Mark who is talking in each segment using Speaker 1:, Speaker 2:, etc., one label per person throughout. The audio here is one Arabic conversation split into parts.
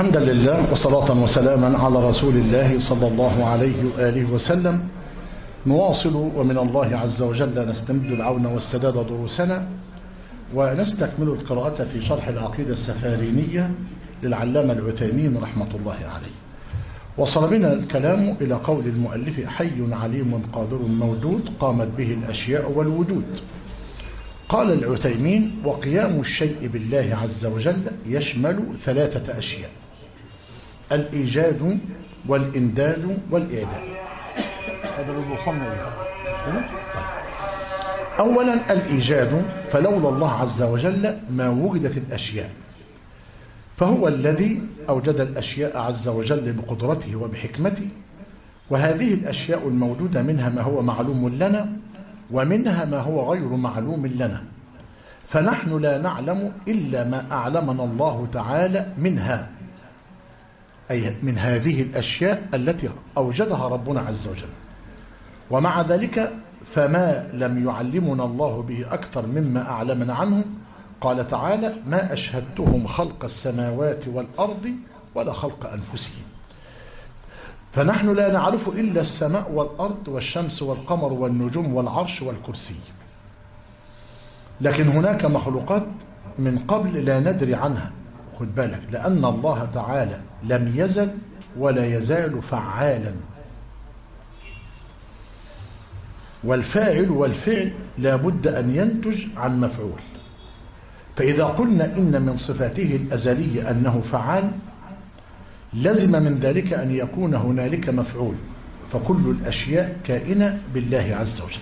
Speaker 1: حمدا لله وصلاة وسلاما على رسول الله صلى الله عليه وآله وسلم. نواصل ومن الله عز وجل نستمد العون والسداد دروسنا، ونستكمل القراءة في شرح العقيدة السفارينية للعلامة العثيمين رحمة الله عليه. وصل بنا الكلام إلى قول المؤلف: حي عليم قادر موجود قامت به الأشياء والوجود. قال العثيمين: وقيام الشيء بالله عز وجل يشمل ثلاثة أشياء: الإيجاد والإمداد والإعداد. هذا اللي وصلنا إليه. أولا الإيجاد، فلولا الله عز وجل ما وجدت الأشياء، فهو الذي أوجد الأشياء عز وجل بقدرته وبحكمته، وهذه الأشياء الموجودة منها ما هو معلوم لنا ومنها ما هو غير معلوم لنا، فنحن لا نعلم إلا ما أعلمنا الله تعالى منها، أي من هذه الأشياء التي أوجدها ربنا عز وجل. ومع ذلك فما لم يعلمنا الله به أكثر مما أعلمنا عنه. قال تعالى: ما أشهدتهم خلق السماوات والأرض ولا خلق أنفسهم. فنحن لا نعرف إلا السماء والأرض والشمس والقمر والنجوم والعرش والكرسي، لكن هناك مخلوقات من قبل لا ندري عنها. خد بالك، لأن الله تعالى لم يزل ولا يزال فعالا، والفاعل والفعل لا بد أن ينتج عن مفعول. فإذا قلنا إن من صفاته الأزلية أنه فعال، لزم من ذلك أن يكون هنالك مفعول، فكل الأشياء كائنة بالله عز وجل.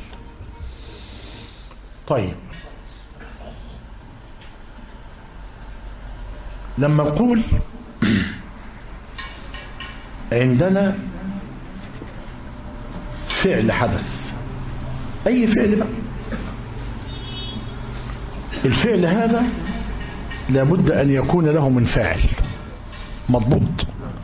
Speaker 1: طيب، لما نقول عندنا فعل حدث، أي فعل بقى، الفعل هذا لابد أن يكون له من فاعل مضبوط،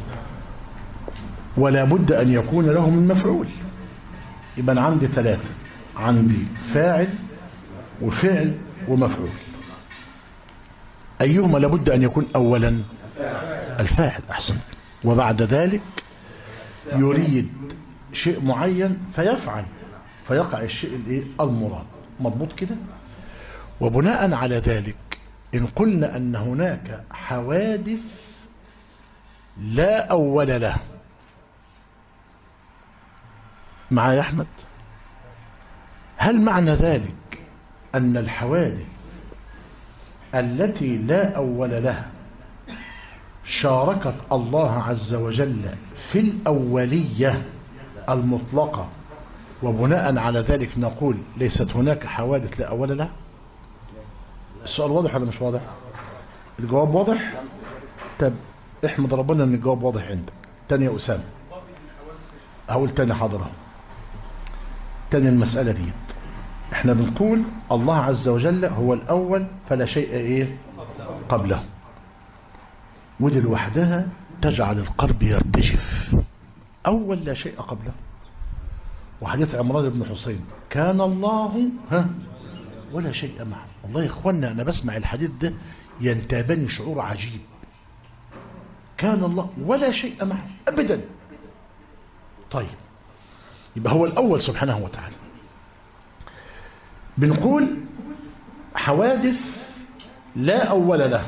Speaker 1: ولا بد أن يكون له من مفعول. يبقى عندي ثلاثة: عندي فاعل وفعل ومفعول. أيهما لابد أن يكون أولا؟ الفاعل. أحسن. وبعد ذلك يريد شيء معين فيفعل، فيقع الشيء المراد. مضبوط كده؟ وبناء على ذلك إن قلنا أن هناك حوادث لا أول له، معايا يا أحمد؟ هل معنى ذلك أن الحوادث التي لا أول لها شاركت الله عز وجل في الأولية المطلقة، وبناء على ذلك نقول ليست هناك حوادث لا أول لها؟ السؤال واضح ولا مش واضح؟ الجواب واضح؟ طب احمد ربنا ان الجواب واضح عندك. تاني يا أسامة، هقول تاني حاضرها. تاني المسألة دي احنا بنقول الله عز وجل هو الأول فلا شيء قبله، ودي لوحدها تجعل القلب يرتجف. أول لا شيء قبله. وحديث عمران بن حسين: كان الله ولا شيء معه. والله يا إخوانا أنا بسمع الحديث ده ينتابني شعور عجيب. كان الله ولا شيء معه أبدا. طيب، يبقى هو الأول سبحانه وتعالى. بنقول حوادث لا أول له.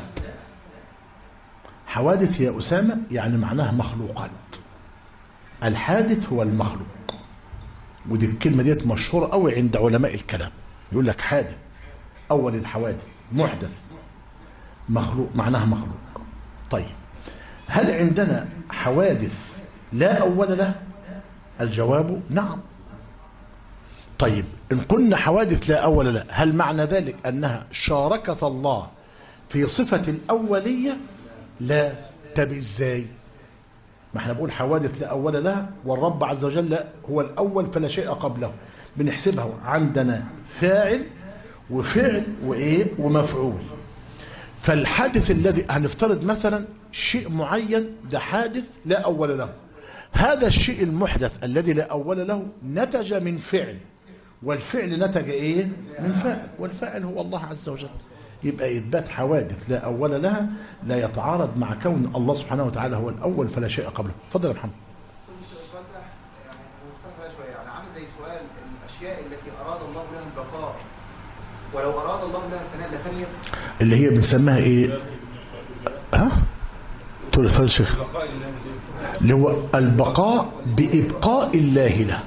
Speaker 1: حوادث يا أسامة يعني معناها مخلوقات. الحادث هو المخلوق، ودي الكلمة ديت مشهورة قوي عند علماء الكلام. يقول لك حادث، أول الحوادث، محدث، مخلوق، معناها مخلوق. طيب، هل عندنا حوادث لا أول له؟ الجواب نعم. طيب، إن قلنا حوادث لا أول له، هل معنى ذلك أنها شاركت الله في صفة الأولية؟ لا. طب إزاي؟ ما احنا بقول حوادث لا أول لها، والرب عز وجل هو الأول فلا شيء قبله. بنحسبها عندنا فاعل وفعل ومفعول. فالحادث الذي هنفترض مثلا شيء معين ده حادث لا أول له، هذا الشيء المحدث الذي لا أول له نتج من فعل، والفعل نتج من فاعل، والفاعل هو الله عز وجل. يبقى إثبات حوادث لا أول لها لا يتعارض مع كون الله سبحانه وتعالى هو الأول فلا شيء قبله. اتفضل يا محمد.
Speaker 2: السؤال ده يعني مختلف شويه، يعني عامل زي سؤال الاشياء التي اراد الله لها البقاء ولو اراد الله لها الفناء لفنيت، اللي
Speaker 1: هي بنسميها ايه؟ ها؟ تقول يا شيخ. اللي هو البقاء بإبقاء الله له،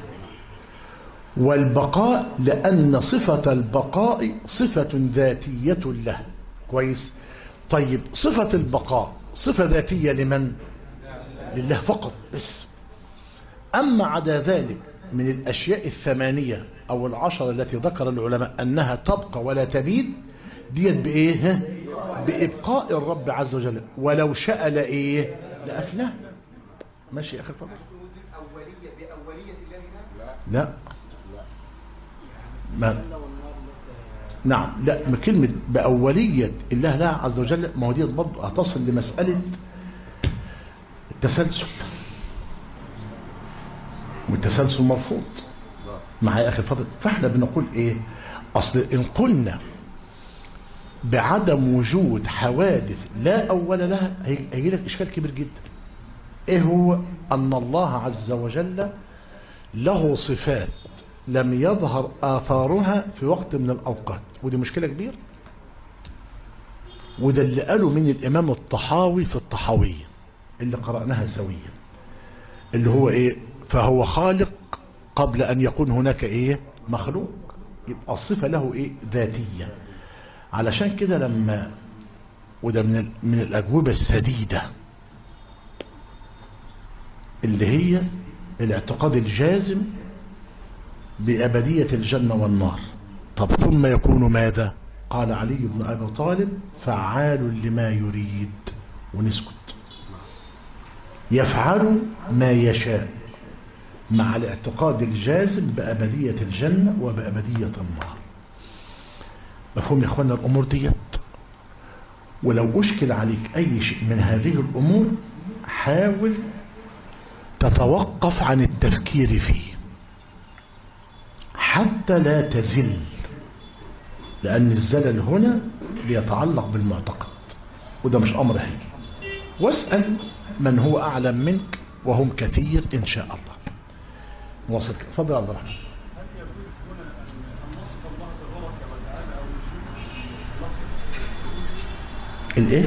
Speaker 1: والبقاء لأن صفة البقاء صفة ذاتية له. كويس؟ طيب صفة البقاء صفة ذاتية لمن؟ لله فقط بس. أما عدا ذلك من الأشياء الثمانية أو العشرة التي ذكر العلماء أنها تبقى ولا تبيد، ديت بإيه؟ بإبقاء الرب عز وجل، ولو شاء لإيه؟ لأفناه. ماشي يا أخي الفضل؟
Speaker 2: بأولية الله
Speaker 1: لا ما نعم، لا كلمة بأولية الله لا عز وجل، ما هو دي برضه هتصل لمسألة التسلسل، والتسلسل مرفوض معايا يا أخي الفضل. فاحنا بنقول إيه؟ أصل إن قلنا بعدم وجود حوادث لا أول لها هيجي لك إشكال كبير جدا. إيه هو؟ أن الله عز وجل له صفات لم يظهر آثارها في وقت من الأوقات، ودي مشكلة كبيرة. وده اللي قاله من الإمام الطحاوي في الطحاوية اللي قرأناها سويا، اللي هو إيه؟ فهو خالق قبل أن يكون هناك إيه؟ مخلوق. يبقى الصفة له إيه؟ ذاتية. علشان كده لما وده من الأجوبة السديدة اللي هي الاعتقاد الجازم بأبدية الجنة والنار. طب ثم يكون ماذا؟ قال علي بن أبي طالب فعال لما يريد، ونسكت. يفعل ما يشاء مع الاعتقاد الجازم بأبدية الجنة وبأبدية النار. مفهوم يا اخوانا الأمور ديت؟ ولو أشكل عليك أي شيء من هذه الأمور حاول تتوقف عن التفكير فيه حتى لا تزل، لأن الزلل هنا بيتعلق بالمعتقد، وده مش أمر هيجي. واسأل من هو أعلم منك وهم كثير إن شاء الله. نواصل. تفضل عبد الرحمن. الايه؟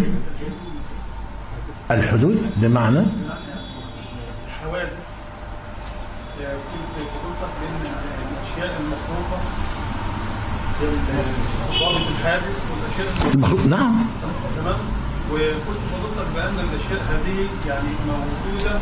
Speaker 1: الحدوث بمعنى
Speaker 3: الحوادث، كنت فضلتك بين الاشياء المخلوقه ضابط الحادث والاشياء
Speaker 1: المخلوق. نعم
Speaker 3: تمام. وكنت فضلتك بان الاشياء هذه يعني موجوده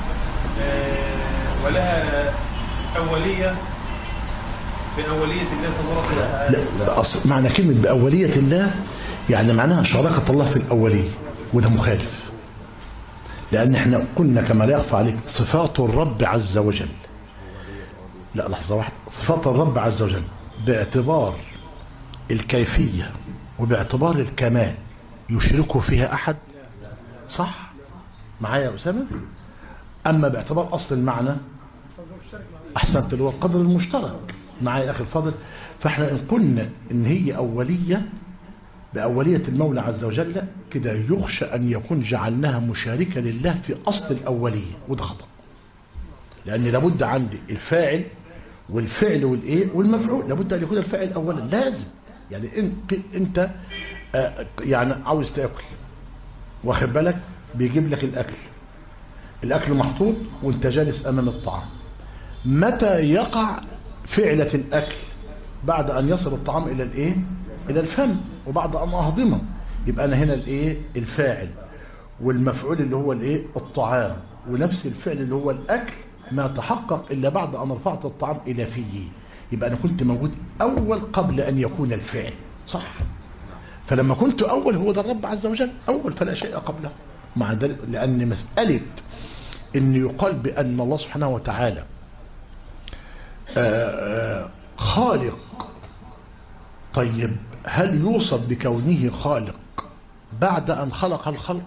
Speaker 3: ولها اوليه بأولية الله تبارك وتعالى.
Speaker 1: لا أصل معنى كلمة بأولية الله يعني معناها شراكة الله في الأولية، وده مخالف. لأن احنا قلنا كما لا يخفى عليك صفات الرب عز وجل. لا لحظة واحدة، صفات الرب عز وجل باعتبار الكيفية وباعتبار الكمال يشركه فيها أحد؟ صح؟ معايا يا أسامة؟ أما باعتبار أصل المعنى أحسنت، اللي هو القدر المشترك. معايا يا أخي الفاضل؟ فاحنا إن قلنا إن هي أولية بأولية المولى عز وجل كده يخشى أن يكون جعلناها مشاركة لله في أصل الأولية، وده خطأ. لأن لابد عندي الفاعل والفعل والإيه والمفعول، لابد أن يكون الفاعل أولا لازم. يعني أنت يعني عاوز تأكل، واخد بالك، بيجيب لك الأكل محطوط وأنت جالس أمام الطعام. متى يقع فعلة الأكل؟ بعد أن يصل الطعام إلى الإيه؟ إلى الفم، وبعد أن أهضمه. يبقى أنا هنا الإيه؟ الفاعل، والمفعول اللي هو الإيه؟ الطعام، ونفس الفعل اللي هو الأكل ما تحقق إلا بعد أن رفعت الطعام إلى فيه. يبقى أنا كنت موجود أول قبل أن يكون الفعل، صح؟ فلما كنت أول هو ده الرب عز وجل أول فلا شيء قبله. مع ذلك لأن مسألة أن يقال بأن الله سبحانه وتعالى خالق، طيب هل يوصف بكونه خالق بعد أن خلق الخلق؟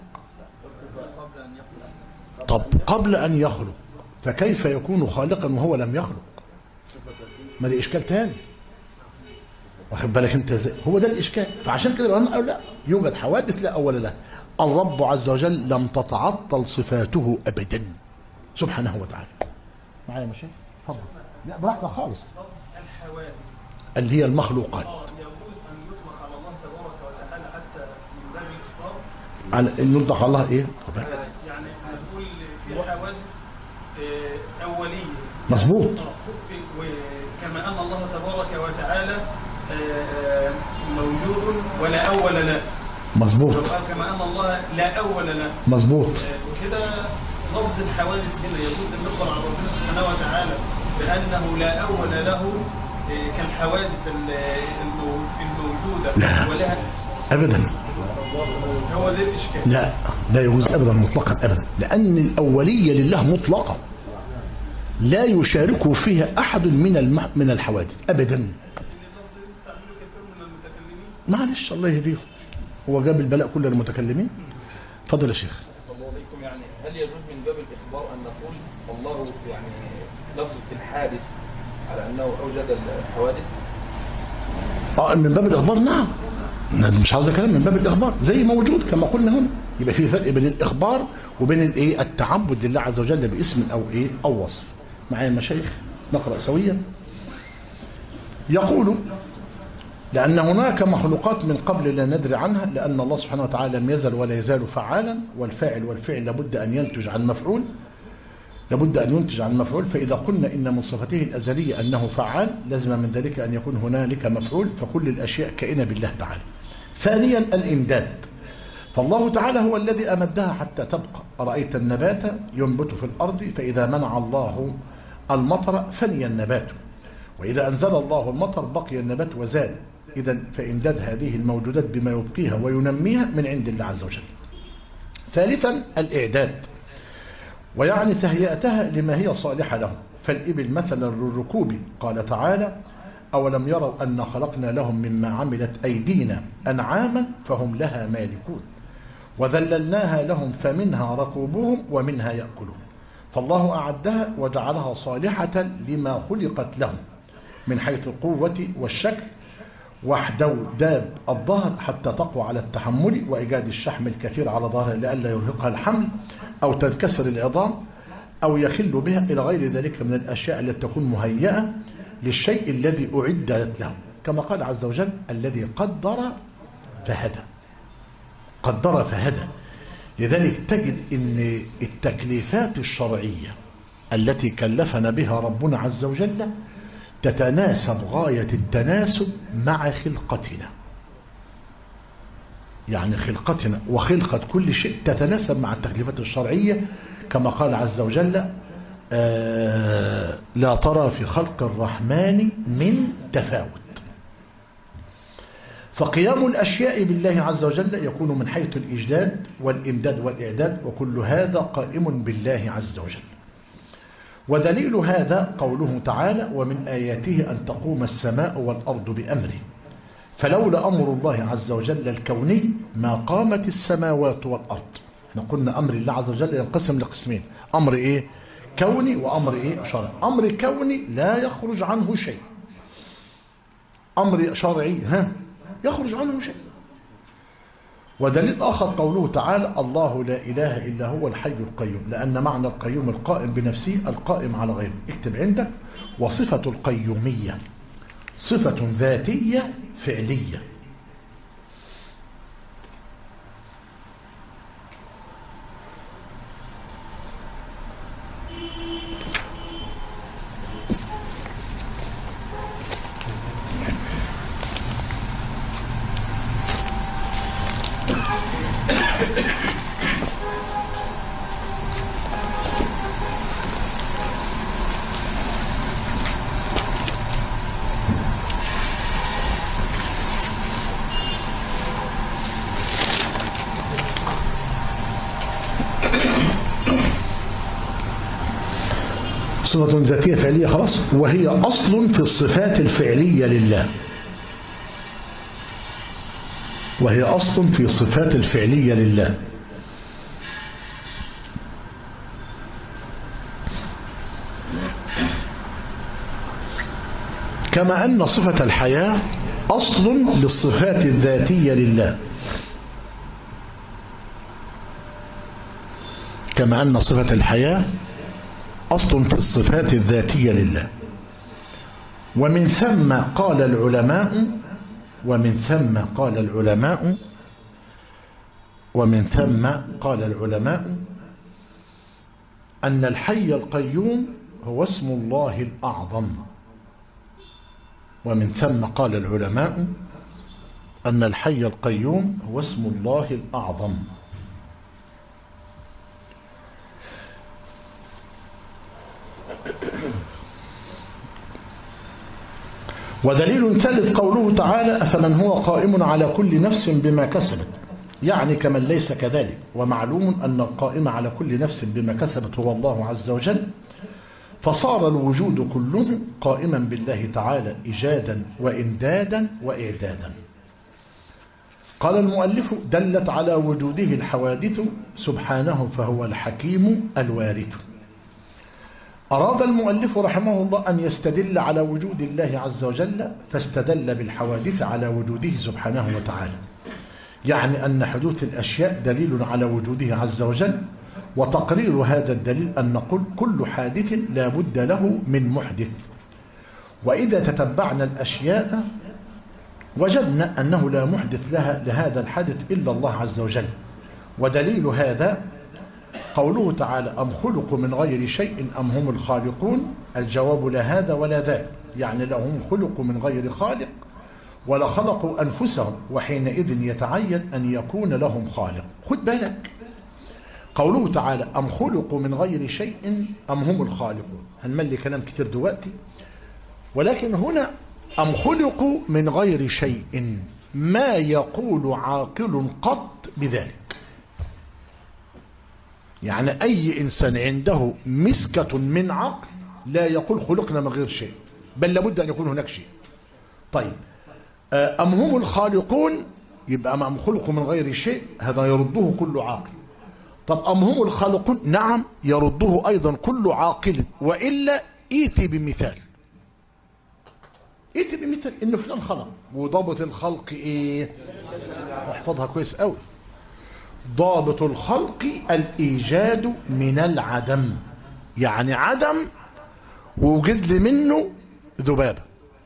Speaker 1: طب قبل أن يخلق، فكيف يكون خالقا وهو لم يخلق؟ ما دي إشكال تاني. واخد بالك انت ازاي؟ هو ده الاشكال. فعشان كده العلماء قالوا لا يوجد حوادث لا اول لها. الرب عز وجل لم تتعطل صفاته ابدا سبحانه وتعالى. معايا يا مشايخ؟ اتفضل. لا براحتك خالص.
Speaker 3: الحوادث
Speaker 1: اللي هي المخلوقات.
Speaker 3: يجوز ان يطلق على الله تبارك وتعالى حتى من باب الاخبار.
Speaker 1: على ان يطلق على الله ايه؟
Speaker 3: يعني نقول في حوادث اوليه.
Speaker 1: مظبوط.
Speaker 3: وكما ان الله تبارك وتعالى موجود ولا اول له.
Speaker 1: مظبوط.
Speaker 3: كما ان الله لا اول له.
Speaker 1: مظبوط.
Speaker 3: وكده لفظ الحوادث هنا يجوز ان نطلق على ربنا سبحانه وتعالى بانه لا اول له كالحوادث الموجوده
Speaker 1: لا.
Speaker 3: ولها
Speaker 1: ابدا.
Speaker 3: هو ده الاشكال.
Speaker 1: لا يجوز ابدا مطلقا ابدا، لان الاوليه لله مطلقه لا يشاركه فيها احد من الحوادث ابدا. معلش الله يهديهم، هو جاب البلاء كل المتكلمين. اتفضل يا شيخ.
Speaker 4: صلى الله عليكم. يعني هل يجوز من باب الاخبار ان نقول الله يعني لفظة الحادث على انه اوجد الحوادث؟
Speaker 1: من باب الاخبار نعم. مش عاوز كلام من باب الاخبار زي موجود كما قلنا هنا. يبقى في فرق بين الاخبار وبين الايه التعبد لله عز وجل باسم او ايه او وصف. معايا المشايخ نقرا سويا. يقول لأن هناك مخلوقات من قبل لا ندري عنها، لأن الله سبحانه وتعالى لم يزل ولا يزال فعالا، والفعل لابد أن ينتج عن مفعول، فإذا قلنا إن من صفته الأزلية أنه فعال لازم من ذلك أن يكون هنالك مفعول، فكل الأشياء كائنة بالله تعالى. ثانيا الإمداد، فالله تعالى هو الذي أمدها حتى تبقى. أرأيت النبات ينبت في الأرض فإذا منع الله المطر فني النبات، وإذا أنزل الله المطر بقي النبات وزاد. إذن فإمداد هذه الموجودات بما يبقيها وينميها من عند الله عز وجل. ثالثا الإعداد، ويعني تهيئتها لما هي صالحة له. فالإبل مثلا للركوب قال تعالى أولم يروا أن خلقنا لهم مما عملت أيدينا أنعاما فهم لها مالكون وذللناها لهم فمنها ركوبهم ومنها يأكلون. فالله أعدها وجعلها صالحة لما خلقت لهم من حيث القوة والشكل، وحدو داب الظهر حتى تقوى على التحمل وإيجاد الشحم الكثير على ظهرها لئلا يرهقها الحمل أو تنكسر العظام أو يخل بها إلى غير ذلك من الأشياء التي تكون مهيئة للشيء الذي أعدت له، كما قال عز وجل الذي قدر فهدى. لذلك تجد أن التكليفات الشرعية التي كلفنا بها ربنا عز وجل تتناسب غاية التناسب مع خلقتنا، يعني خلقتنا وخلقة كل شيء تتناسب مع التكليفات الشرعية، كما قال عز وجل لا ترى في خلق الرحمن من تفاوت. فقيام الأشياء بالله عز وجل يكون من حيث الإجداد والإمداد والإعداد، وكل هذا قائم بالله عز وجل. ودليل هذا قوله تعالى ومن آياته أن تقوم السماء والأرض بأمره، فلولا أمر الله عز وجل الكوني ما قامت السماوات والأرض. احنا قلنا أمر الله عز وجل ينقسم لقسمين، أمر إيه؟ كوني وأمر إيه؟ شرعي. أمر كوني لا يخرج عنه شيء، أمر شرعي يخرج عنه شيء. ودليل آخر قوله تعالى الله لا إله إلا هو الحي القيوم، لأن معنى القيوم القائم بنفسه القائم على غيره. اكتب عندك وصفة القيومية صفة ذاتية فعلية. صفة ذاتية فعلية خلاص، وهي أصل في الصفات الفعلية لله، وهي أصل في الصفات الفعلية لله. كما أن صفة الحياة أصل للصفات الذاتية لله، كما أن صفة الحياة أصل في الصفات الذاتية لله. ومن ثم قال العلماء أن الحي القيوم هو اسم الله الأعظم. ومن ثم قال العلماء أن الحي القيوم هو اسم الله الأعظم. ودليل ثالث قوله تعالى: أفمن هو قائم على كل نفس بما كسبت، يعني كمن ليس كذلك. ومعلوم أن القائم على كل نفس بما كسبت هو الله عز وجل، فصار الوجود كله قائما بالله تعالى إيجادا وإمدادا وإعدادا. قال المؤلف: دلت على وجوده الحوادث سبحانه فهو الحكيم الوارث. أراد المؤلف رحمه الله أن يستدل على وجود الله عز وجل، فاستدل بالحوادث على وجوده سبحانه وتعالى، يعني أن حدوث الأشياء دليل على وجوده عز وجل. وتقرير هذا الدليل أن نقول كل حادث لا بد له من محدث. وإذا تتبعنا الأشياء وجدنا أنه لا محدث لها لهذا الحادث إلا الله عز وجل. ودليل هذا قوله تعالى: أم خلقوا من غير شيء أم هم الخالقون. الجواب لا هذا ولا ذاك، يعني لهم خلقوا من غير خالق ولا خلقوا أنفسهم، وحينئذ يتعين أن يكون لهم خالق. خد بالك، قوله تعالى: أم خلقوا من غير شيء أم هم الخالقون، هنملي كلام كتير دلوقتي، ولكن هنا أم خلقوا من غير شيء، ما يقول عاقل قط بذلك. يعني أي إنسان عنده مسكة من عقل لا يقول خلقنا من غير شيء، بل لابد أن يكون هناك شيء. طيب، أم هم الخالقون، يبقى أم خلقوا من غير شيء، هذا يرده كل عاقل. طب أم هم الخالقون، نعم يرده أيضا كل عاقل، وإلا إيتي بمثال، إن فلان خلق. وضابط الخلق إيه؟ احفظها كويس قوي. ضابط الخلق الإيجاد من العدم، يعني عدم ووجد لي منه ذبابة،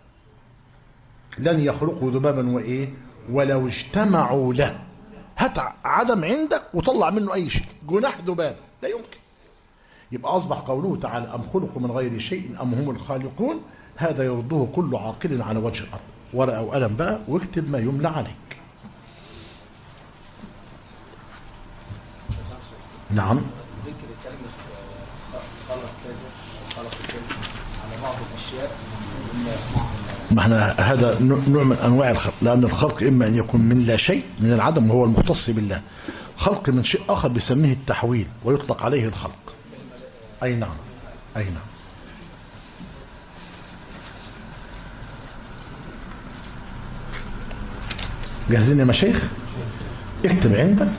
Speaker 1: لن يخلقوا ذبابا وإيه ولو اجتمعوا له. هات عدم عندك وطلع منه أي شيء، جناح ذباب لا يمكن. يبقى أصبح قوله تعالى: أم خلقوا من غير شيء أم هم الخالقون، هذا يرده كل عاقل على وجه الأرض. ورقة وقلم بقى واكتب ما يملى عليك. نعم.
Speaker 2: ذكر كلمة خلق كذا خلق كذا على بعض الأشياء مما يصنعها.
Speaker 1: ما احنا هذا نوع من أنواع الخلق، لأن الخلق إما أن يكون من لا شيء من العدم وهو المختص بالله، خلق من شيء آخر بيسميه التحويل ويطلق عليه الخلق. أي نعم، أي نعم. جاهزين يا مشايخ؟ اكتب عندك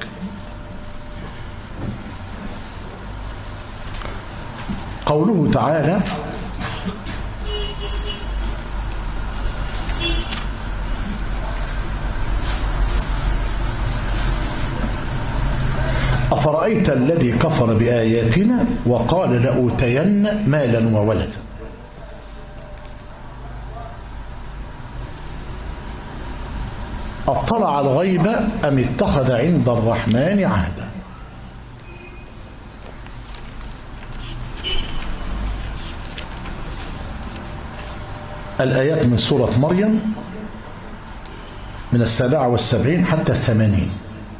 Speaker 1: قوله تعالى: أفرأيت الذي كفر بآياتنا وقال لأوتين مالا وولدا. أطلع الغيب أم اتخذ عند الرحمن عهدا. الآيات من سورة مريم من 77 حتى 80.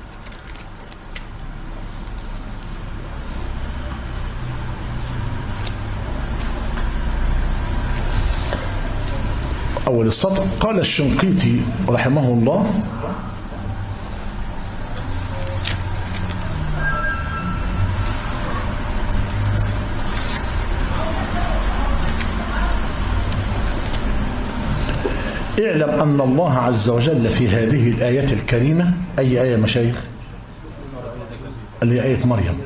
Speaker 1: أول السطر: قال الشنقيطي رحمه الله: اعلم أن الله عز وجل في هذه الآيات الكريمة، أي آية مشايخ؟ اللي هي آية مريم.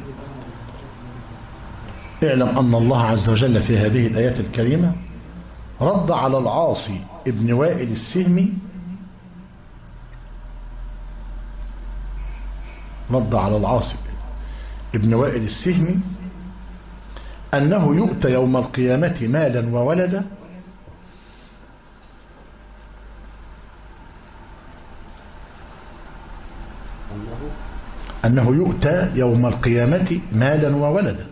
Speaker 1: اعلم أن الله عز وجل في هذه الآيات الكريمة رد على العاصي ابن وائل السهمي رد على العاص ابن وائل السهمي أنه يؤتى يوم القيامة مالا وولدا أنه يؤتى يوم القيامة مالا وولدا.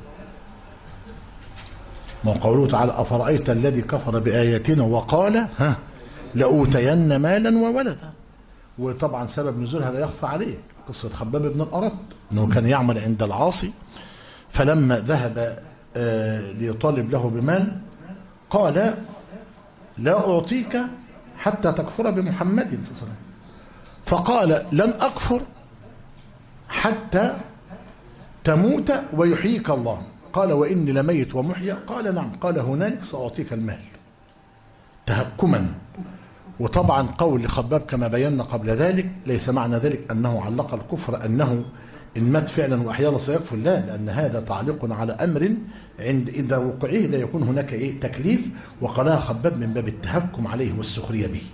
Speaker 1: وقوله تعالى أفرأيت الذي كفر بآياتنا وقال لأوتين مالا وولدا. وطبعا سبب نزولها لا يخفى عليه، قصة خباب بن الأرت أنه كان يعمل عند العاصي، فلما ذهب ليطالب له بمال قال لا أعطيك حتى تكفر بمحمد صلى الله عليه وسلم، فقال لن أكفر حتى تموت ويحييك الله. قال وإني لميت ومحيا؟ قال نعم. قال هنالك سأعطيك المال تهكما. وطبعا قول خباب كما بينا قبل ذلك ليس معنى ذلك أنه علق الكفر أنه إن مات فعلا وأحيانا سيكفر، لا، لأن هذا تعليق على أمر عند إذا وقعه لا يكون هناك تكليف، وقالها خباب من باب التهكم عليه والسخرية به.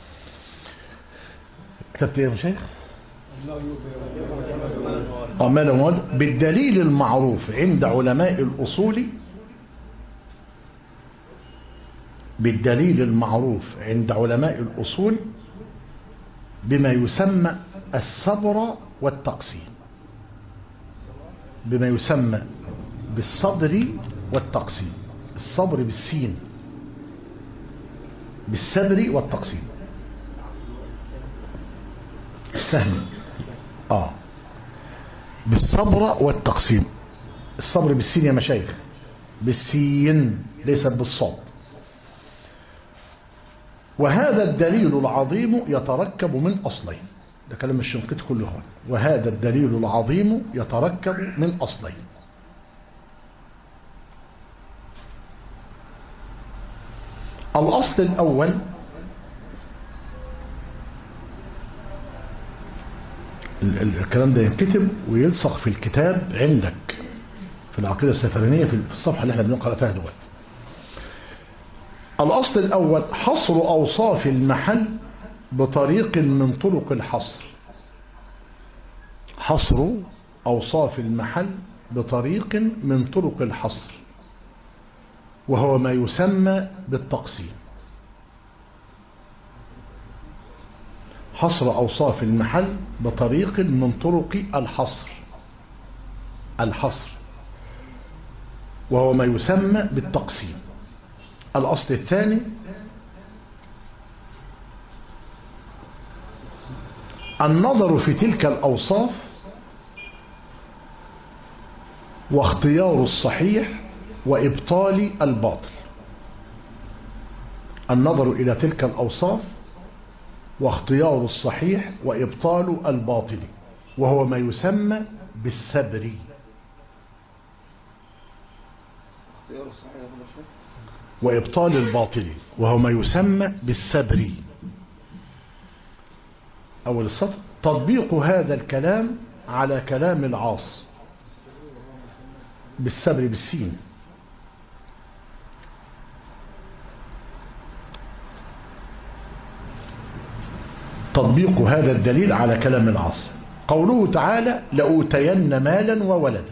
Speaker 1: كتبت يا شيخ؟ بالدليل المعروف عند علماء الأصول، بالدليل المعروف عند علماء الأصول بما يسمى الصبر والتقسيم، بما يسمى بالصبر والتقسيم. الصبر بالسين، بالصبر والتقسيم، السهم بالصبر والتقسيم. الصبر بالسين يا مشايخ، بالسين ليس بالصاد. وهذا الدليل العظيم يتركب من أصلين، ده كلام الشنقيطي كله اخوان. وهذا الدليل العظيم يتركب من أصلين. الأصل الأول الكلام ده ينكتب ويلصق في الكتاب عندك في العقيدة السفرينية في الصفحة اللي احنا بنقرأ فيها دلوقتي. الأصل الأول حصر أوصاف المحل بطريق من طرق الحصر. حصر أوصاف المحل بطريق من طرق الحصر، وهو ما يسمى بالتقسيم. حصر أوصاف المحل بطريق من طرق الحصر وهو ما يسمى بالتقسيم. الأصل الثاني النظر في تلك الأوصاف واختيار الصحيح وإبطال الباطل. النظر إلى تلك الأوصاف واختيار الصحيح وإبطال الباطل، وهو ما يسمى بالسبر. وإبطال الباطل وهو ما يسمى بالسبر. أول السطر تطبيق هذا الكلام على كلام العاص بالسبر بالسين. تطبيق هذا الدليل على كلام العاص. قوله تعالى لأوتين مالا وولدا.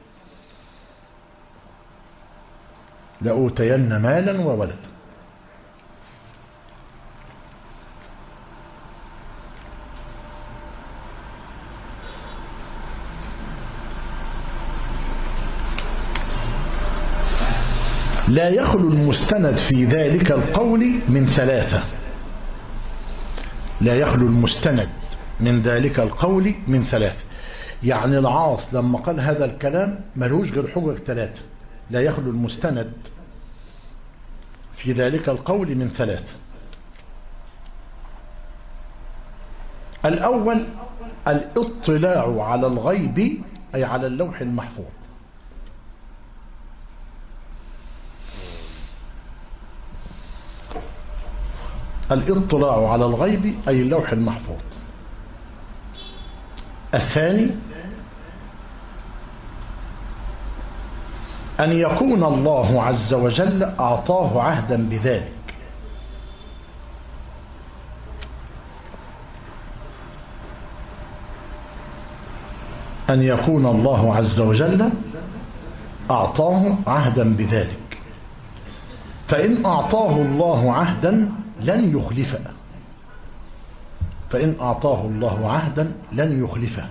Speaker 1: لأوتين مالا وولدا. لا يخلو المستند في ذلك القول من ثلاثة. لا يخلو المستند من ذلك القول من ثلاثة. يعني العاص لما قال هذا الكلام ملوش غير حجج ثلاثة. لا يخلو المستند في ذلك القول من ثلاثة. الأول الاطلاع على الغيب، أي على اللوح المحفوظ. الاطلاع على الغيب أي اللوح المحفوظ. الثاني أن يكون الله عز وجل أعطاه عهدا بذلك. أن يكون الله عز وجل أعطاه عهدا بذلك، فإن أعطاه الله عهدا لن يخلفه، فإن أعطاه الله عهدا لن يخلفه.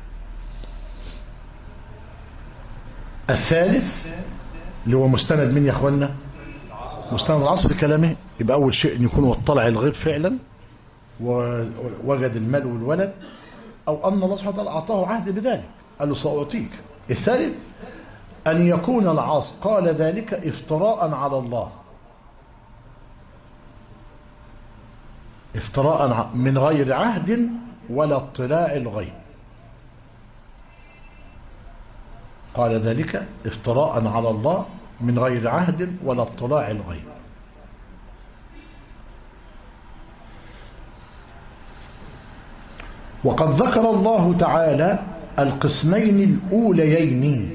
Speaker 1: الثالث اللي هو مستند من يا أخوانا؟ مستند العصر كلامه. يبقى أول شيء أن يكون واطلع الغيب فعلا ووجد المال والولد، أو أن الله سبحانه وتعالى أعطاه عهد بذلك قال له سأعطيك. الثالث أن يكون العاص قال ذلك افتراء على الله، افتراء من غير عهد ولا اطلاع الغيب، قال ذلك افتراء على الله من غير عهد ولا اطلاع الغيب. وقد ذكر الله تعالى القسمين الأوليين،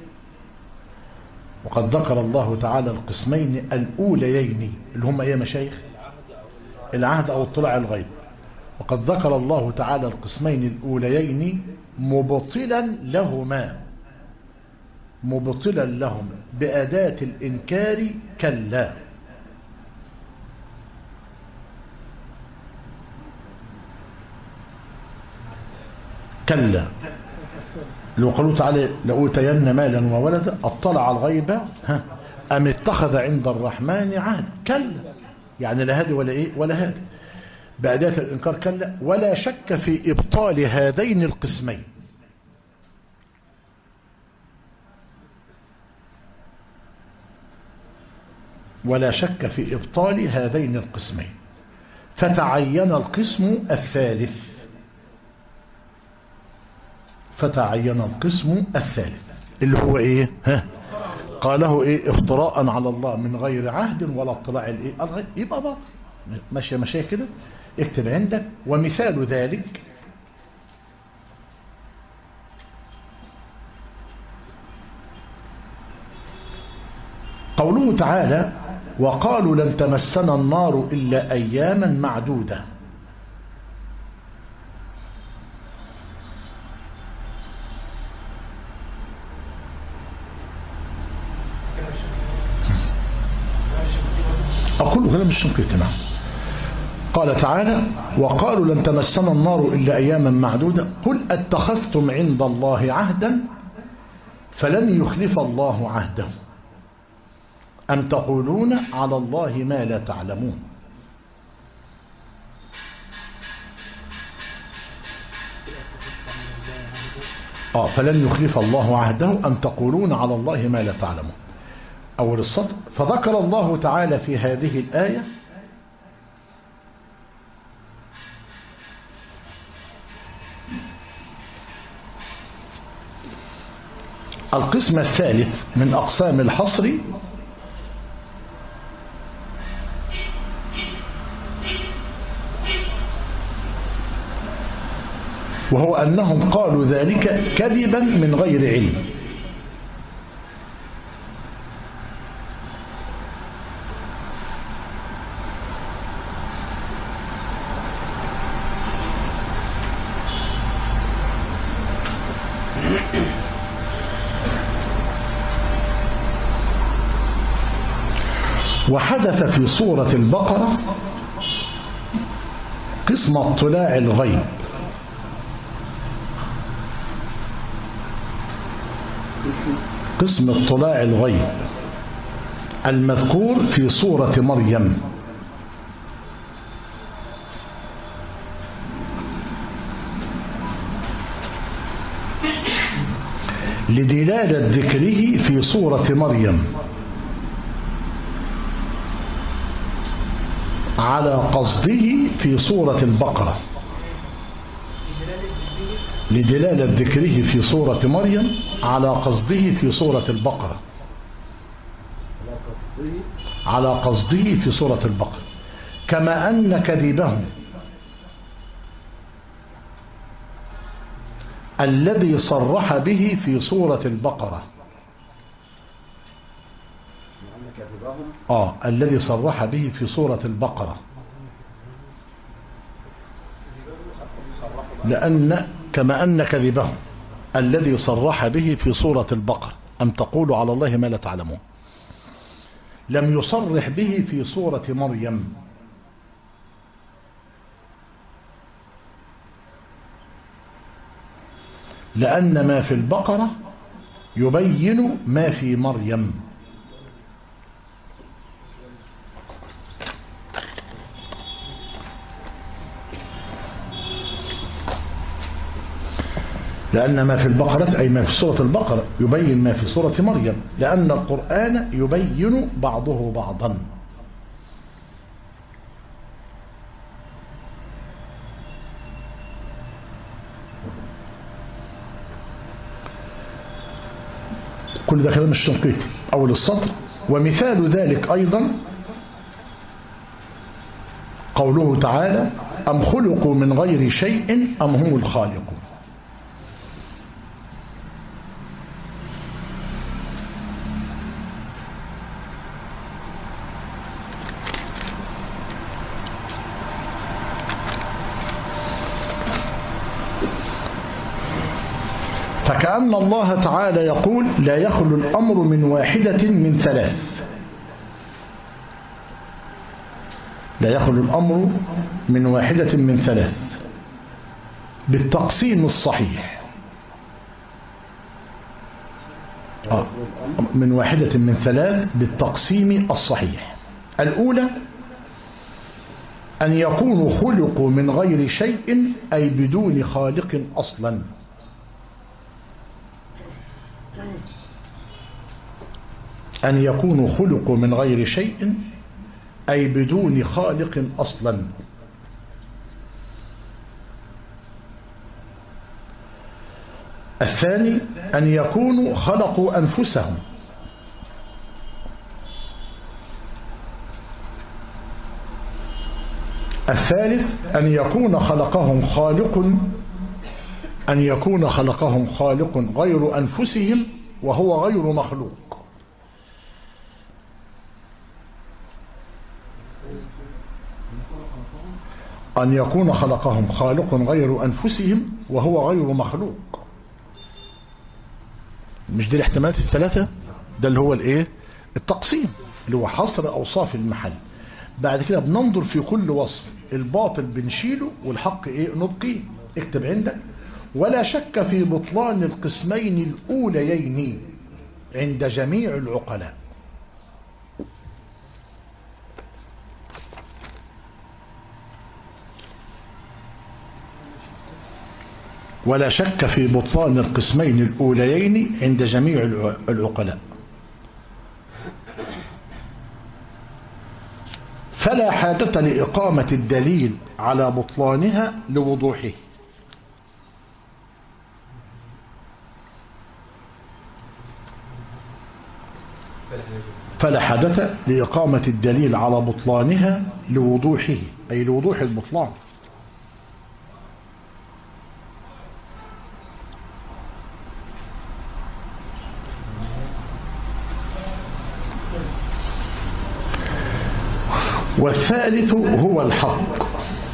Speaker 1: وقد ذكر الله تعالى القسمين الأوليين اللي هم ايه يا مشايخ؟ العهد أو اطلاع الغيب. وقد ذكر الله تعالى القسمين الأوليين مبطلا لهما، مبطلا لهم بأداة الإنكار كلا. كلا لو قالوا تعالى لأوتين مالا وولدا اطلع الغيب أم اتخذ عند الرحمن عهد. كلا يعني لا هذه ولا ايه ولا هذه، بأداة الإنكار كلا. ولا شك في إبطال هذين القسمين، ولا شك في إبطال هذين القسمين، فتعين القسم الثالث، فتعين القسم الثالث اللي هو ايه؟ قاله ايه؟ افتراء على الله من غير عهد ولا اطلاع الايه الغيب. يبقى باطل. ماشي يا مشايخ كده؟ اكتب عندك. ومثال ذلك قوله تعالى وقالوا لن تمسنا النار إلا أياما معدودة. أقول كلام الشنقيطي. نعم. قال تعالى وقالوا لن تمسنا النار إلا أياما معدودة قل اتخذتم عند الله عهدا فلن يخلف الله عهده أم تقولون على الله ما لا تعلمون. فلن يخلف الله عهده أم تقولون على الله ما لا تعلمون. أول السطر. فذكر الله تعالى في هذه الآية القسم الثالث من أقسام الحصر وهو أنهم قالوا ذلك كذبا من غير علم. وحدث في سورة البقرة قسم اطلاع الغيب قسم اطلاع الغيب المذكور في سورة مريم لدلالة ذكره في سورة مريم على قصده في سورة البقرة، لدلالة ذكره في سورة مريم على قصده في سورة البقرة، على قصده في سورة البقرة. كما أن كذبهم الذي صرح به في سورة البقرة الذي صرح به في سورة البقرة، لأن كما أن كذبهم الذي صرح به في سورة البقرة أم تقولوا على الله ما لا تعلمون. لم يصرح به في سورة مريم، لأن ما في البقرة يبين ما في مريم. لأن ما في البقرة أي ما في سورة البقرة يبين ما في سورة مريم، لأن القرآن يبين بعضه بعضا. كل ده كلام الشنقيطي أول السطر. ومثال ذلك أيضا قوله تعالى أم خلقوا من غير شيء أم هم الخالقون. فكأن الله تعالى يقول لا يخلو الأمر من واحدة من ثلاث. لا يخلو الأمر من واحدة من ثلاث بالتقسيم الصحيح. من واحدة من ثلاث بالتقسيم الصحيح. الأولى أن يكونوا خلقوا من غير شيء أي بدون خالق أصلا. أن يكونوا خلقوا من غير شيء أي بدون خالق أصلا. الثاني أن يكونوا خلقوا أنفسهم. الثالث أن يكون خلقهم خالق غير أنفسهم وهو غير مخلوق. أن يكون خلقهم خالق غير أنفسهم وهو غير مخلوق. مش دي الاحتمالات الثلاثة؟ ده اللي هو الايه؟ التقسيم اللي هو حصر أوصاف المحل. بعد كده بننظر في كل وصف، الباطل بنشيله والحق ايه؟ نبقيه. اكتب عندك ولا شك في بطلان القسمين الأوليين عند جميع العقلاء. ولا شك في بطلان القسمين الأوليين عند جميع العقلاء. فلا حاجة لإقامة الدليل على بطلانها لوضوحه. فلا حاجة لإقامة الدليل على بطلانها لوضوحه أي لوضوح البطلان. والثالث هو الحق.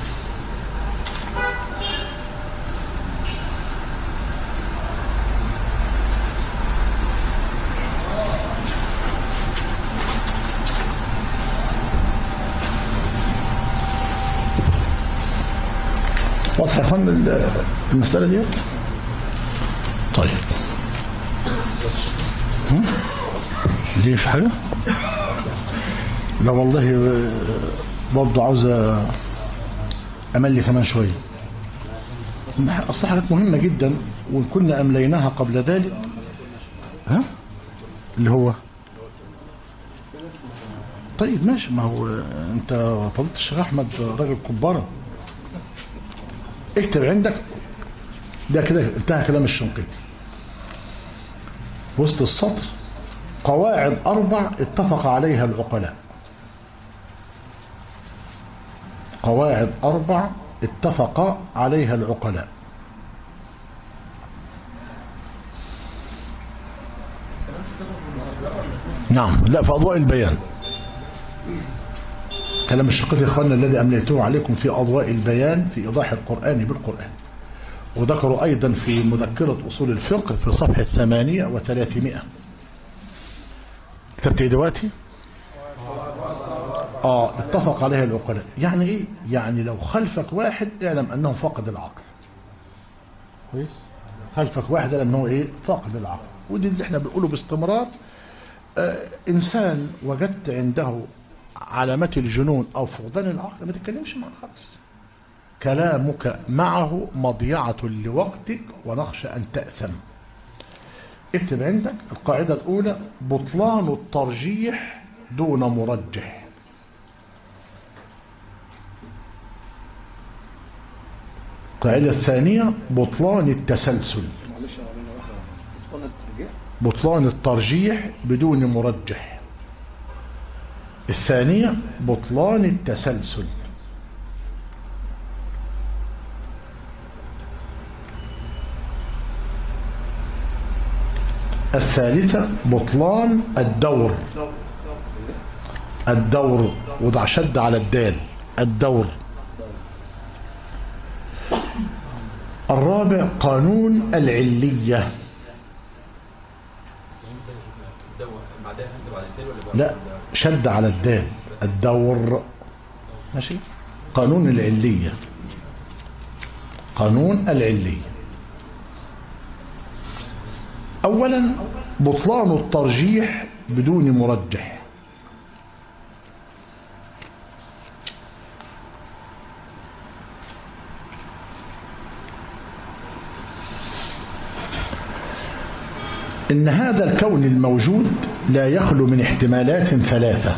Speaker 1: واضح يا اخوان المسألة دي؟ طيب ليه في حاجة؟ لا والله برضه عاوز أملي كمان شوية. أصلا حاجات مهمة جدا وكنا أمليناها قبل ذلك. ها؟ اللي هو طيب ماشي. ما هو أنت فضلت الشيخ أحمد راجل كبارة. اكتب عندك ده كده انتهى كلام الشنقيطي. وسط السطر قواعد 4 اتفق عليها العقلاء. قواعد 4 اتفق عليها العقلاء. نعم. لا في أضواء البيان. كلام الشنقيطي يا اخواننا الذي أمليته عليكم في أضواء البيان في إيضاح القرآن بالقرآن. وذكروا أيضا في مذكرة أصول الفقه في صفحة 800. كتبت إيه دلوقتي؟ اتفق عليها العقلاء. يعني إيه؟ يعني لو خلفك واحد اعلم أنه فقد العقل. كويس؟ خلفك واحد اعلم أنه إيه؟ فقد العقل. ودي اللي احنا بنقوله باستمرار. إنسان وجدت عنده علامات الجنون أو فقدان العقل ما تتكلمش معه خالص. كلامك معه مضيعة لوقتك ونخشى أن تأثم. اكتب عندك القاعدة الأولى: بطلان الترجيح دون مرجح. القاعدة الثانية: بطلان التسلسل. بطلان الترجيح بدون مرجح. الثانية: بطلان التسلسل. الثالثة: بطلان الدور. الدور وضع شد على الدال، الدور. الرابع: قانون العلية. لا، شد على الدال، الدور. ماشي. قانون العلية، قانون العلية. أولا: بطلان الترجيح بدون مرجح. إن هذا الكون الموجود لا يخلو من احتمالات ثلاثة.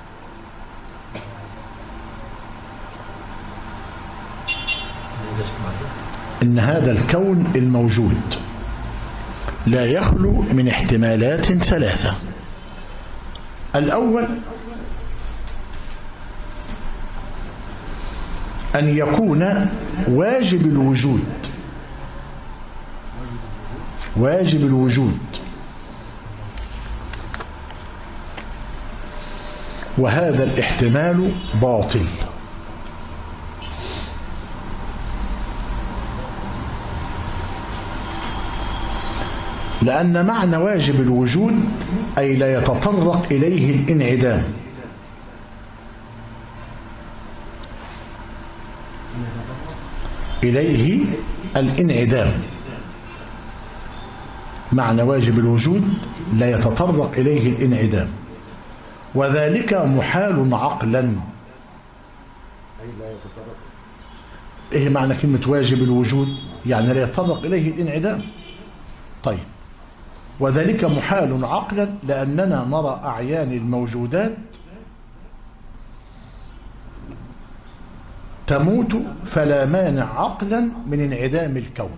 Speaker 1: إن هذا الكون الموجود لا يخلو من احتمالات ثلاثة. الأول: أن يكون واجب الوجود، واجب الوجود، وهذا الاحتمال باطل. لأن معنى واجب الوجود أي لا يتطرق إليه الانعدام. إليه الانعدام. معنى واجب الوجود لا يتطرق إليه الانعدام، وذلك محال عقلا. إيه معنى كلمة واجب الوجود؟ يعني لا يتطرق إليه الانعدام. طيب، وذلك محال عقلا لأننا نرى أعيان الموجودات تموت، فلا مانع عقلا من انعدام الكون.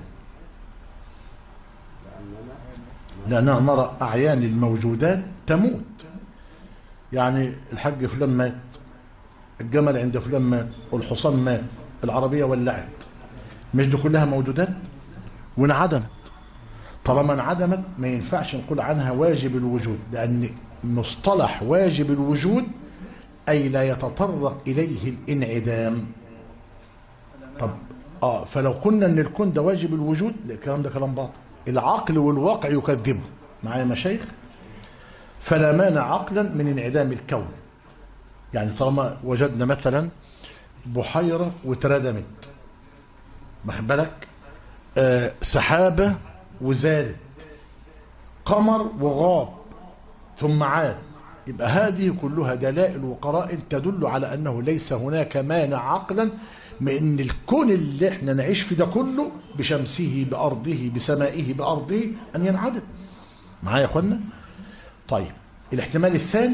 Speaker 1: لأننا نرى أعيان الموجودات تموت. يعني الحج فلان مات، الجمل عند فلان مات، والحصان مات، العربية ولعت، مش دي كلها موجودات وانعدمت. طالما انعدمت ما ينفعش نقول عنها واجب الوجود، لأن مصطلح واجب الوجود أي لا يتطرق إليه الانعدام. طب فلو قلنا ان الكون ده واجب الوجود، الكلام ده كلام باطل. العقل والواقع يكذبه. معايا مشايخ؟ فلا مانع عقلا من انعدام الكون. يعني طالما وجدنا مثلا بحيرة واتردمت، واخد بالك، سحابة وزالت، قمر وغاب ثم عاد، يبقى هذه كلها دلائل وقرائن تدل على أنه ليس هناك مانع عقلا من أن الكون اللي احنا نعيش في ده كله بشمسه بأرضه بسمائه بأرضه أن ينعدم. معايا يا أخوانا؟ طيب، الاحتمال الثاني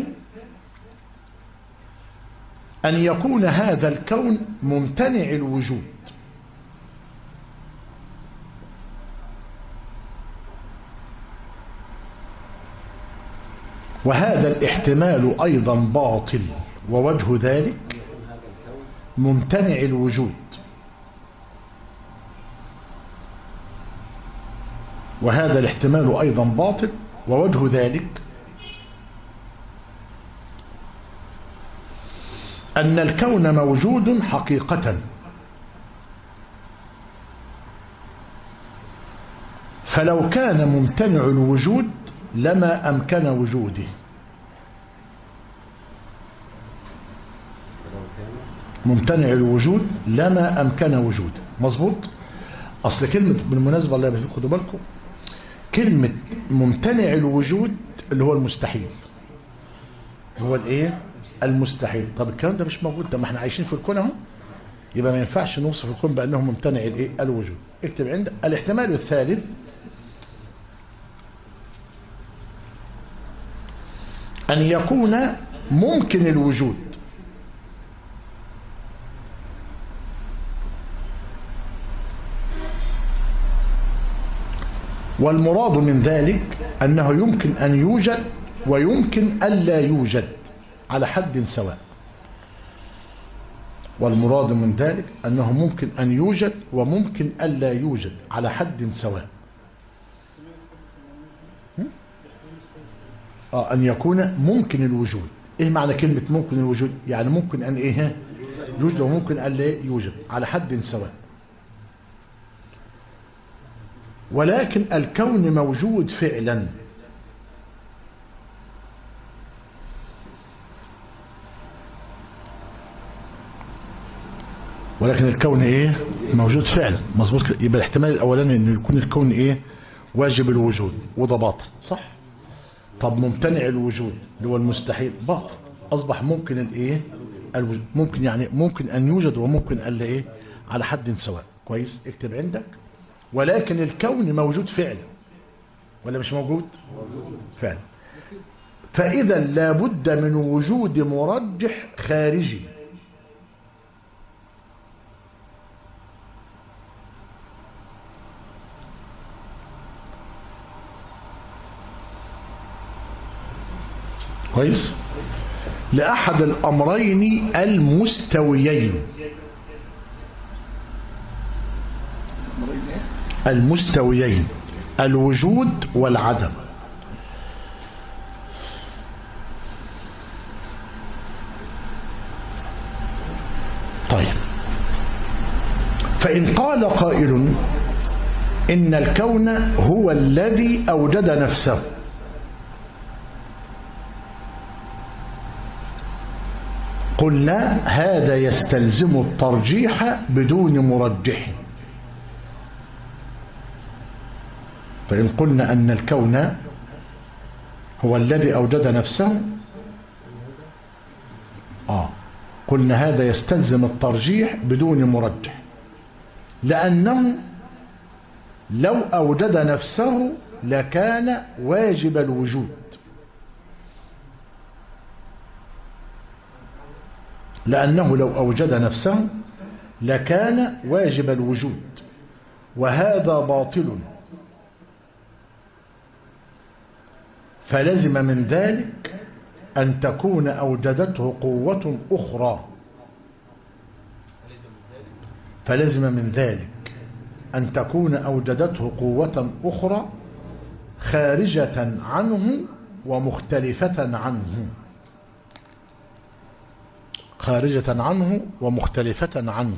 Speaker 1: أن يكون هذا الكون ممتنع الوجود، وهذا الاحتمال أيضا باطل، ووجه ذلك ممتنع الوجود، وهذا الاحتمال أيضا باطل، ووجه ذلك أن الكون موجود حقيقة، فلو كان ممتنع الوجود لما أمكن وجوده. ممتنع الوجود لما أمكن وجوده. مظبوط؟ أصل كلمة بالمناسبة الله يبارك، خدوا بالكم، كلمة ممتنع الوجود اللي هو المستحيل، هو الايه؟ المستحيل. طب الكلام ده مش موجود، ده ما احنا عايشين في الكون اهو، يبقى ما ينفعش نوصف الكون بأنه ممتنع الايه؟ الوجود. اكتب عندك الاحتمال الثالث أن يكون ممكن الوجود والمراد من ذلك أنه يمكن أن يوجد ويمكن ألا يوجد على حد سواء. والمراد من ذلك أنه ممكن أن يوجد وممكن ألا يوجد على حد سواء. أن يكون ممكن الوجود. إيه معنى كلمة ممكن الوجود؟ يعني ممكن أن إيه؟ يوجد وممكن ألا يوجد على حد سواء. ولكن الكون موجود فعلا. ولكن الكون ايه؟ موجود فعلا. مظبوط. يبقى الاحتمال الاولاني انه يكون الكون ايه؟ واجب الوجود، وده باطل، صح؟ طب ممتنع الوجود اللي هو المستحيل باطل. اصبح ممكن الايه؟ الوجود. ممكن يعني ممكن ان يوجد وممكن الا ايه؟ على حد سواء. كويس؟ اكتب عندك. ولكن الكون موجود فعلا ولا مش موجود؟ موجود فعلا. فإذا لابد من وجود مرجح خارجي. كويس؟ لأحد الأمرين المستويين. المستويين، الوجود والعدم. طيب، فإن قال قائل إن الكون هو الذي أوجد نفسه، قلنا هذا يستلزم الترجيح بدون مرجح. فإن قلنا أن الكون هو الذي أوجد نفسه، قلنا هذا يستلزم الترجيح بدون مرجح، لأنه لو أوجد نفسه لكان واجب الوجود. لأنه لو أوجد نفسه لكان واجب الوجود، وهذا باطل. فلزم من ذلك أن تكون أوجدته قوة أخرى. فلزم من ذلك أن تكون أوجدته قوة أخرى خارجة عنه ومختلفة عنه. خارجة عنه ومختلفة عنه.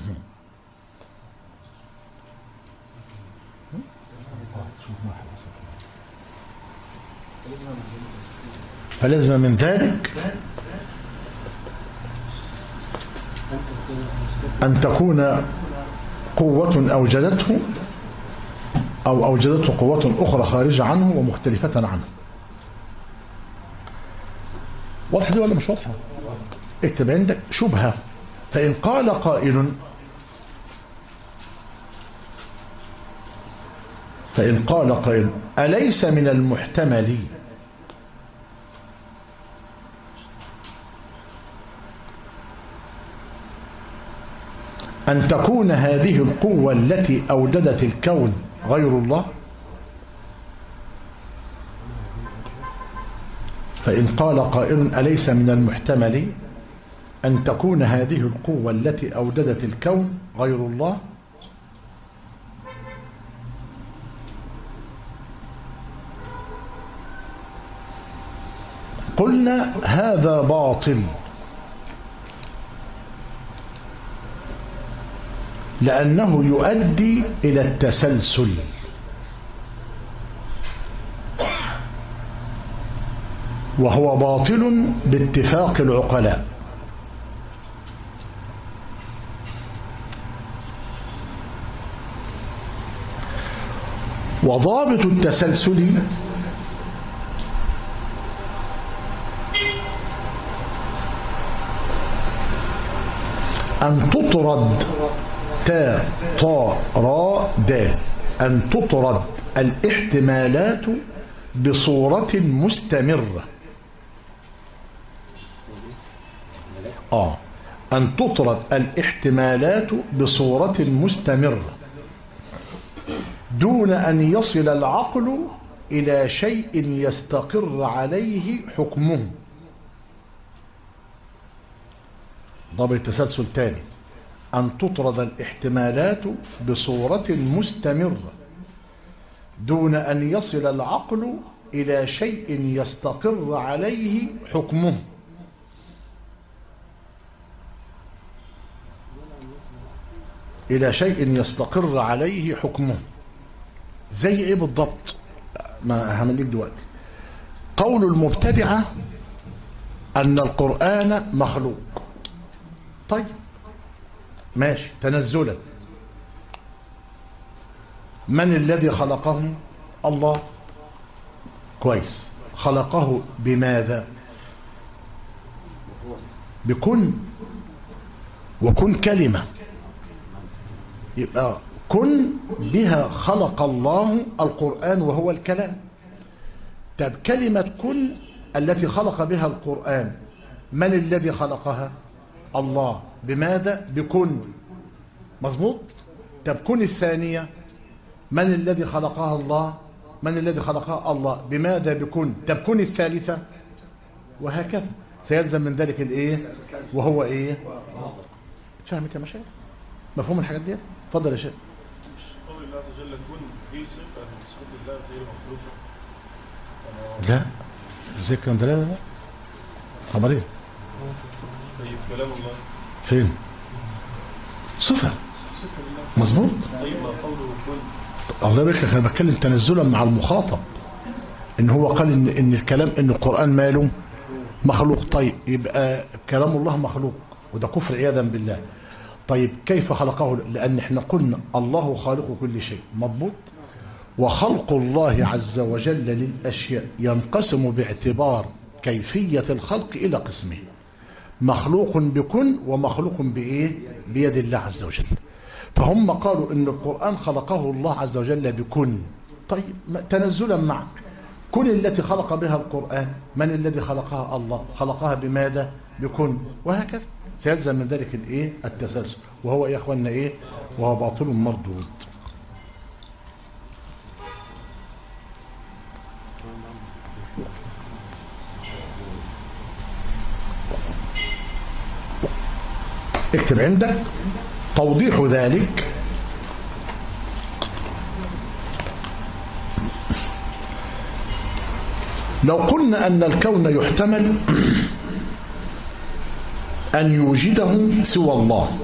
Speaker 1: فلازم من ذلك أن تكون قوة أوجدته أو أوجدته قوة أخرى خارجة عنه ومختلفة عنه. واضحة دي ولا مش واضحة؟ اكتب عندك شبهة. فإن قال قائل أليس من المحتمل أن تكون هذه القوة التي أوجدت الكون غير الله؟ فإن قال قائل أليس من المحتمل أن تكون هذه القوة التي أوجدت الكون غير الله؟ قلنا هذا باطل، لأنه يؤدي إلى التسلسل. وهو باطل باتفاق العقلاء. وضابط التسلسل أن تطرد تا طا را دا، أن تطرد الاحتمالات بصورة مستمرة. أن تطرد الاحتمالات بصورة مستمرة دون أن يصل العقل إلى شيء يستقر عليه حكمه. ضابط التسلسل تاني: أن تطرد الاحتمالات بصورة مستمرة دون أن يصل العقل إلى شيء يستقر عليه حكمه. إلى شيء يستقر عليه حكمه. زي إيه بالضبط؟ ما همليك دلوقتي. قول المبتدعة أن القرآن مخلوق. طيب ماشي، تنزلا. من الذي خلقه؟ الله. كويس. خلقه بماذا؟ بكن. وكن كلمة، يبقى كن بها خلق الله القرآن وهو الكلام. طب كلمة كن التي خلق بها القرآن من الذي خلقها؟ الله. بماذا؟ بكن. مظبوط. طب كن الثانية من الذي خلقها؟ الله. من الذي خلقها؟ الله. بماذا؟ بكن. طب كن الثالثة، وهكذا سيلزم من ذلك الايه؟ وهو ايه؟ فهمت يا مشايخ؟ مفهوم الحاجات دي؟ اتفضل يا شيخ.
Speaker 5: مش قول الله عز وجل كن دي صفة من صفات الله غير مخلوقة؟
Speaker 1: لا ذكر انت. لا خبر ايه؟
Speaker 5: طيب كلام الله
Speaker 1: فين؟ صفة. مظبوط.
Speaker 5: طيب ما قوله كن؟
Speaker 1: الله يبارك لك، انا بتكلم تنزلا مع المخاطب ان هو قال ان الكلام، ان القرآن ماله مخلوق. طيب يبقى كلام الله مخلوق، وده كفر عياذا بالله. طيب كيف خلقه؟ لأن احنا قلنا الله خالق كل شيء. مضبوط. وخلق الله عز وجل للأشياء ينقسم باعتبار كيفية الخلق إلى قسمين: مخلوق بكن، ومخلوق بإيه؟ بيد الله عز وجل. فهم قالوا إن القرآن خلقه الله عز وجل بكن. طيب تنزلا معك، كن التي خلق بها القرآن من الذي خلقها؟ الله. خلقها بماذا؟ بكن. وهكذا سيلزم من ذلك الايه؟ التسلسل. وهو يا اخواننا ايه؟ وهو باطل مردود. اكتب عندك توضيح ذلك. لو قلنا أن الكون يحتمل أن يوجده سوى الله،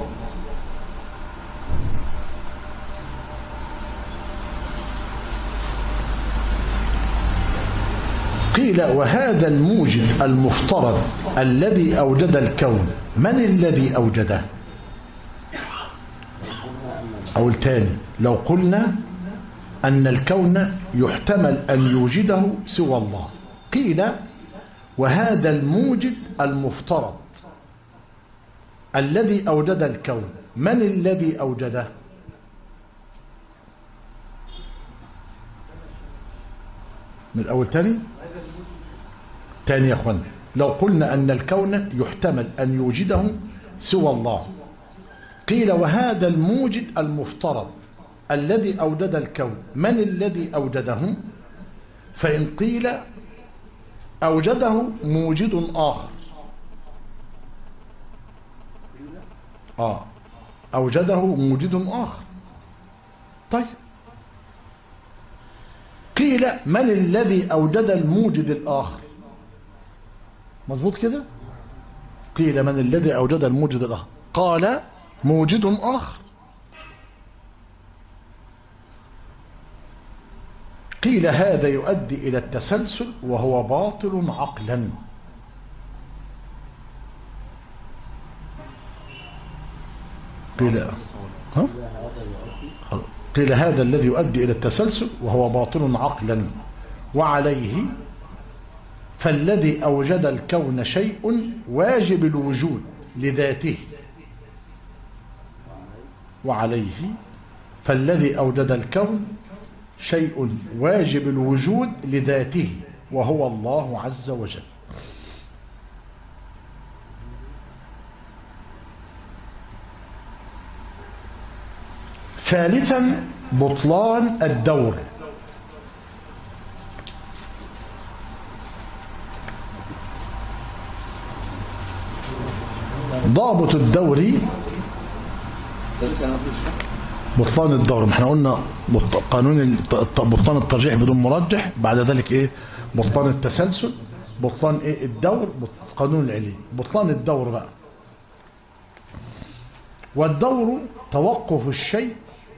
Speaker 1: قيل وهذا الموجد المفترض الذي أوجد الكون من الذي أوجده؟ أو الثاني، لو قلنا أن الكون يحتمل أن يوجده سوى الله، قيل وهذا الموجد المفترض الذي أوجد الكون من الذي أوجده؟ من الأول تاني يا أخوانا. لو قلنا أن الكون يحتمل أن يوجده سوى الله، قيل وهذا الموجد المفترض الذي أوجد الكون من الذي أوجده؟ فإن قيل أوجده موجد آخر، أوجده موجد آخر. طيب قيل من الذي أوجد الموجد الآخر؟ مظبوط كده؟ قيل من الذي أوجد الموجد الآخر؟ قال موجد آخر. قيل قيل هذا يؤدي إلى التسلسل وهو باطل عقلا. قيل هذا الذي يؤدي إلى التسلسل وهو باطل عقلا، وعليه فالذي أوجد الكون شيء واجب الوجود لذاته. وعليه فالذي أوجد الكون شيء واجب الوجود لذاته وهو الله عز وجل. ثالثا بطلان الدور. ضابط الدور بطلان الدور. احنا قلنا قانون بطلان الترجيح بدون مرجح، بعد ذلك ايه؟ بطلان التسلسل، بطلان ايه؟ الدور، قانون العلي. بطلان الدور بقى، والدور توقف الشيء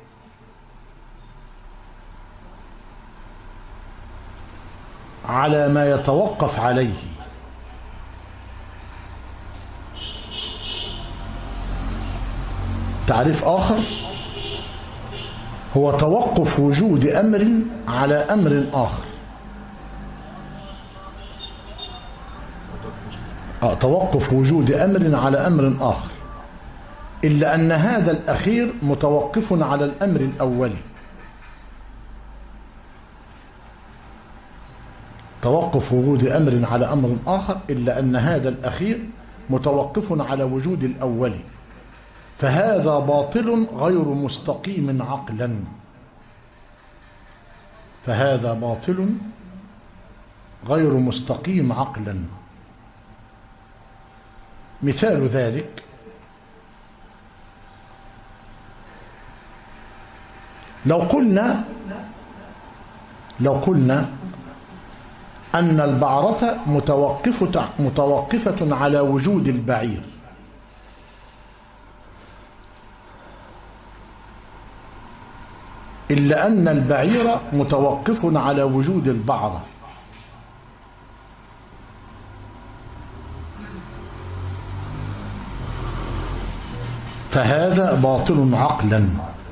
Speaker 1: على ما يتوقف عليه. تعريف آخر هو توقف وجود أمر على أمر آخر. توقف وجود أمر على أمر آخر، إلا أن هذا الأخير متوقف على الأمر الأولي. توقف وجود أمر على أمر آخر إلا أن هذا الأخير متوقف على وجود الأولي، فهذا باطل غير مستقيم عقلا. فهذا باطل غير مستقيم عقلا. مثال ذلك لو قلنا أن البعرة متوقفة على وجود البعير، إلا أن البعير متوقف على وجود البعرة، فهذا باطل عقلا.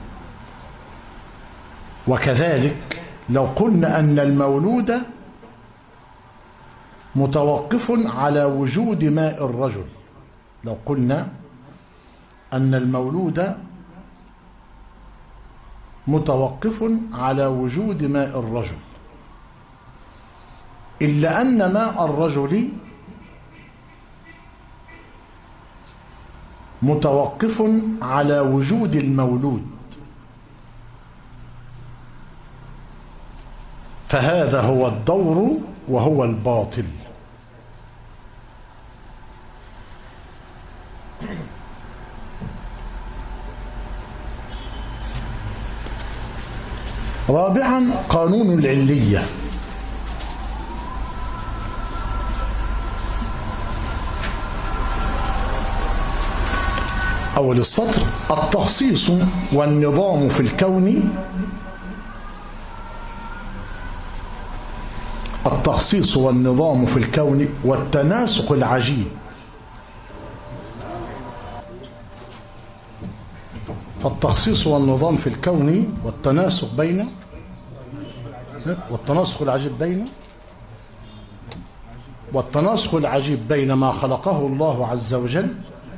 Speaker 1: وكذلك لو قلنا أن المولود متوقف على وجود ماء الرجل، لو قلنا أن المولود متوقف على وجود ماء الرجل، إلا أن ماء الرجل متوقف على وجود المولود، فهذا هو الدور وهو الباطل. رابعا قانون العلية. أول السطر: التخصيص والنظام في الكون. التخصيص والنظام في الكون والتناسق العجيب. فالتخصيص والنظام في الكون والتناسق العجيب بين ما خلقه الله عز وجل.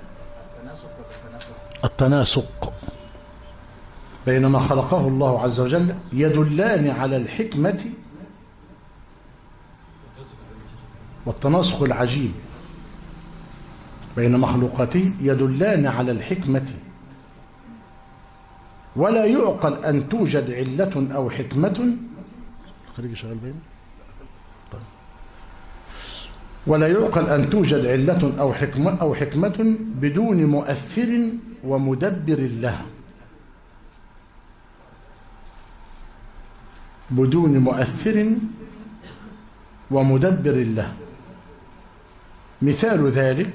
Speaker 1: التناسق بين ما خلقه الله عز وجل يدلان على الحكمة. والتناسق العجيب بين مخلوقاته يدلان على الحكمة، ولا يعقل أن توجد علة أو حكمة. خليك شغال بينه. طيب. ولا يعقل أن توجد علة أو حكمة بدون مؤثر ومدبر لها. بدون مؤثر ومدبر له. مثال ذلك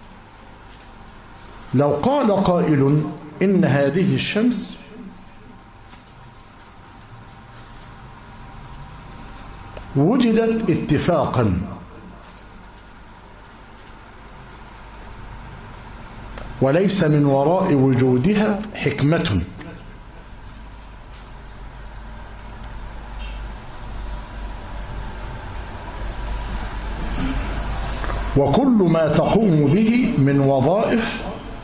Speaker 1: لو قال قائل إن هذه الشمس وجدت اتفاقا وليس من وراء وجودها حكمة، وكل ما تقوم به من وظائف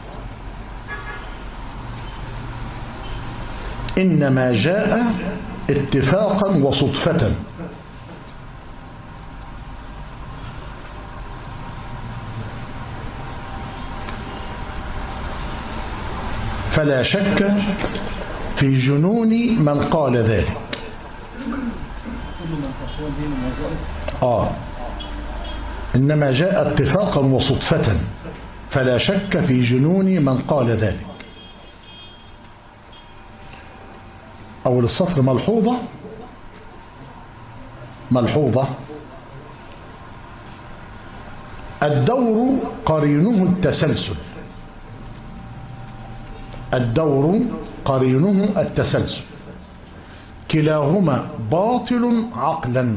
Speaker 1: إنما جاء اتفاقا وصدفة. فلا شك في جنون من قال ذلك. إنما جاء اتفاقا وصدفة، فلا شك في جنون من قال ذلك. أول السطر ملحوظة: الدور قرينه التسلسل. الدور قرينه التسلسل، كلاهما باطل عقلا.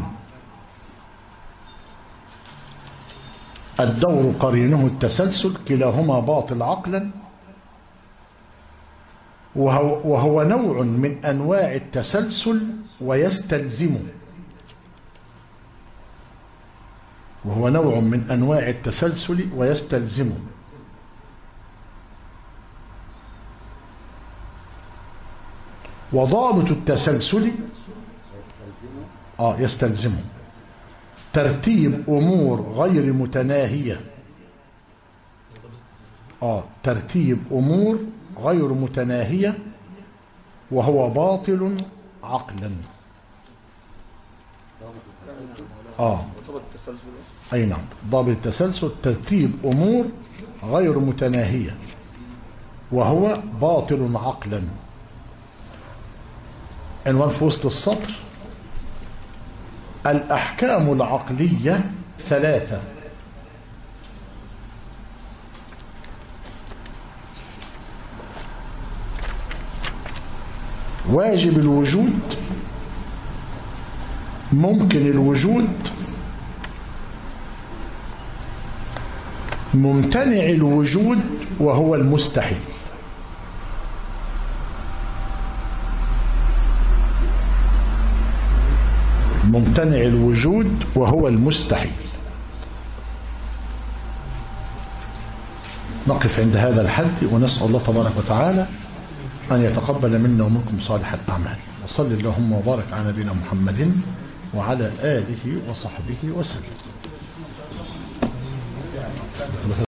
Speaker 1: الدور قرينه التسلسل، كلاهما باطل عقلا، وهو نوع من أنواع التسلسل ويستلزم، وهو نوع من أنواع التسلسل ويستلزم وضابط التسلسل يستلزم ترتيب أمور غير متناهية. ترتيب أمور غير متناهية، وهو باطل عقلا.
Speaker 5: ضابط التسلسل.
Speaker 1: أي نعم، ضابط التسلسل ترتيب أمور غير متناهية، وهو باطل عقلا. عنوان في وسط السطر: الأحكام العقلية 3. واجب الوجود، ممكن الوجود، ممتنع الوجود وهو المستحيل. ممتنع الوجود وهو المستحيل. نقف عند هذا الحد، ونسأل الله تبارك وتعالى أن يتقبل منا ومنكم صالح الأعمال. وصل اللهم وبارك على نبينا محمد وعلى آله وصحبه وسلم.